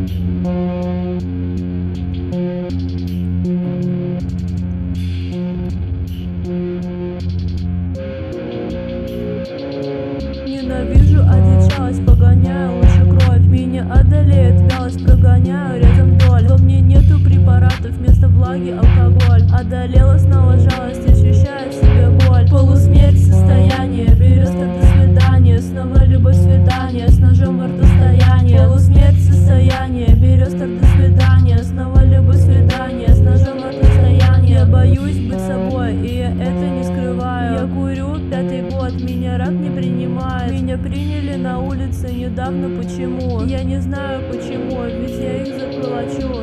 Ненавижу одичалость, погоняю лучше кровь. Меня одолеет вялость, прогоняю рядом вдоль. Во мне нету препаратов, вместо влаги алкоголь. Одолела снова жалость, ощущаю в себе боль. Полусмерть состояние, берет как до свидания. Снова любовь свидание, с ножом во рту стояние. Полусмерть состояние, берет как до свидания. Снова любовь свидание, с ножом во рту стояние. Боюсь быть собой, и я это не скрываю. Я курю 5-й год, меня рак не принимает. Меня приняли на улице недавно, почему? Я не знаю почему, ведь я их заколочу.